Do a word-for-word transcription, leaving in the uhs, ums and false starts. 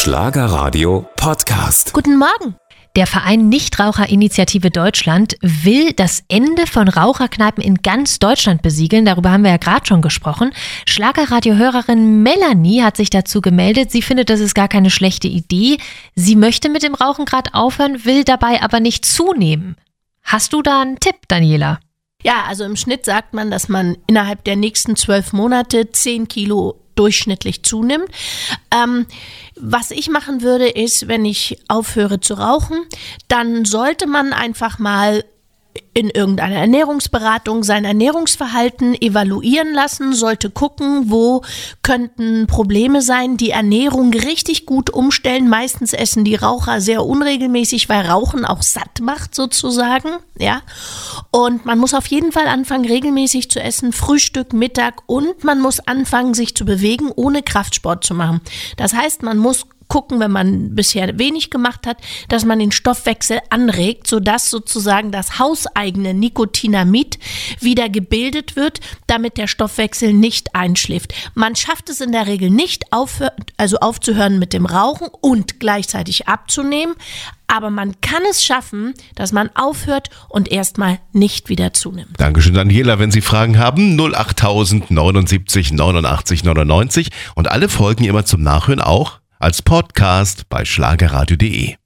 Schlagerradio Podcast. Guten Morgen. Der Verein Nichtraucherinitiative Deutschland will das Ende von Raucherkneipen in ganz Deutschland besiegeln. Darüber haben wir ja gerade schon gesprochen. Schlagerradio-Hörerin Melanie hat sich dazu gemeldet. Sie findet, das ist gar keine schlechte Idee. Sie möchte mit dem Rauchen gerade aufhören, will dabei aber nicht zunehmen. Hast du da einen Tipp, Daniela? Ja, also im Schnitt sagt man, dass man innerhalb der nächsten zwölf Monate zehn Kilo durchschnittlich zunimmt. Ähm, was ich machen würde, ist, wenn ich aufhöre zu rauchen, dann sollte man einfach mal in irgendeiner Ernährungsberatung sein Ernährungsverhalten evaluieren lassen, sollte gucken, wo könnten Probleme sein, die Ernährung richtig gut umstellen. Meistens essen die Raucher sehr unregelmäßig, weil Rauchen auch satt macht sozusagen, ja. Und man muss auf jeden Fall anfangen, regelmäßig zu essen, Frühstück, Mittag, und man muss anfangen, sich zu bewegen, ohne Kraftsport zu machen. Das heißt, man muss gucken, wenn man bisher wenig gemacht hat, dass man den Stoffwechsel anregt, sodass sozusagen das hauseigene Nikotinamid wieder gebildet wird, damit der Stoffwechsel nicht einschläft. Man schafft es in der Regel nicht, aufhör- also aufzuhören mit dem Rauchen und gleichzeitig abzunehmen, aber man kann es schaffen, dass man aufhört und erstmal nicht wieder zunimmt. Dankeschön, Daniela. Wenn Sie Fragen haben, null acht neunundsiebzig neunundachtzig neunundneunzig, und alle Folgen immer zum Nachhören auch als Podcast bei schlagerradio punkt de.